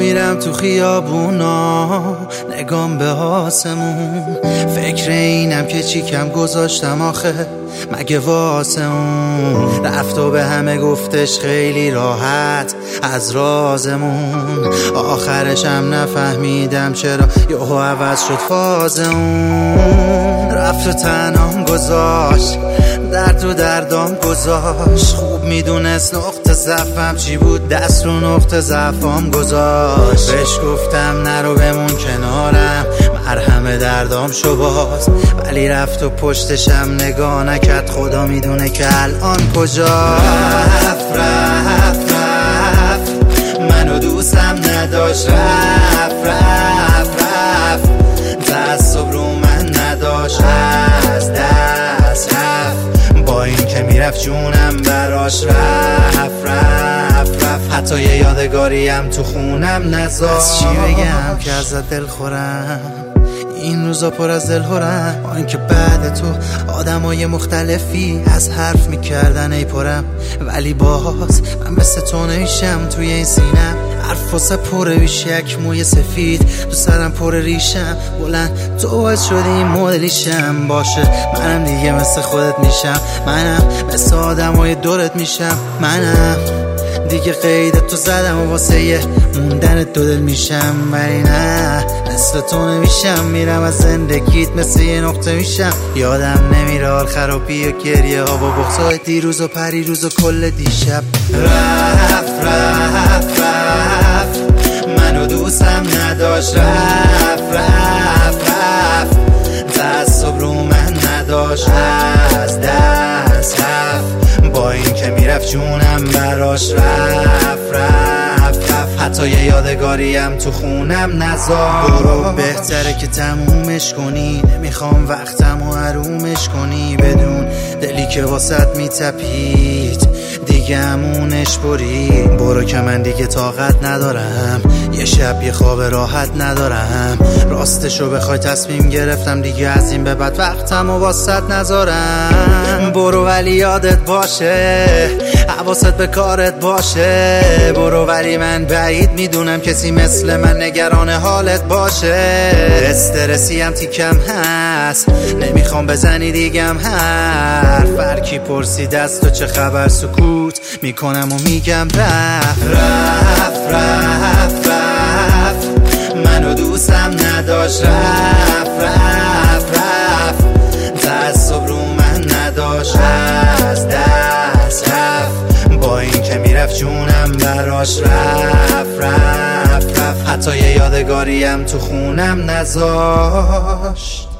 میرم تو خیابونا نگام به آسمون، فکر اینم که چی کم گذاشتم آخه مگه واسه اون. رفت و به همه گفتش خیلی راحت از رازمون، آخرش هم نفهمیدم چرا یهو عوض شد فاز اون. رفت و تنهام گذاشت، درد و دردام گذاشت، خوب میدونست نقطه ضعفم چی بود، دست رو نقطه ضعفام گذاشت. بهش گفتم نرو بمون کنارم، مرهم دردام شو باز، ولی رفت و پشتشم نگاه نکرد، خدا میدونه که الان کجا. رفت منو دوستم نداشت، رفت تعصب رو من نداشت، از دست رفت با این که میرفت جونم براش، رفت حتی یه یادگاریم تو خونم نذاشت. از چی بگم که ازت دل خورم، این روزا پر از دلهورم، با این که بعد تو آدمای مختلفی از حرف میکردن ای پرم، ولی باز من مثل تو نمیشم توی این سینم. حرف واسه پره بیش یک موی سفید، تو سرم پر ریشم بلند، تو باید شدی این مدلیشم. باشه منم دیگه مثل خودت میشم، منم مثل آدمای دورت میشم، منم دیگه قید تو زدم و واسه یه موندن دو دل میشم، ولی نه مثل تو نمیشم. میرم از زندگیت مثل یه نقطه میشم، یادم نمیره حال خرابی و گریه ها با بغضای دیروز و پریروز و کل دیشب. رفت منو دوستم نداشت، رفت تعصب رو من نداشت، از دست رفت با این که میرفت جونم براش، رفت حتی یه یادگاریم تو خونم نذاشت. برو بهتره که تمومش کنی، نمیخوام وقتمو حرومش کنی، بدون دلی که واسط میتپید دیگه همونش بری. برو که من دیگه طاقت ندارم، یه شب یه خواب راحت ندارم، راستشو بخوای تصمیم گرفتم دیگه از این به بعد وقتمو واسط نذارم. برو ولی یادت باشه، حواست به کارت باشه، برو ولی من بعید میدونم کسی مثل من نگران حالت باشه. استرسی هم تیکم هست، نمیخوام بزنی دیگم حرف، هرکی پرسید از تو چه خبر سکوت میکنم و میگم رفت منو دوستم نداشت، رفت تعصب رو من نداشت، از دست رفت با این که میرفت جونم براش، رفت حتی یه یادگاریم تو خونم نذاشت.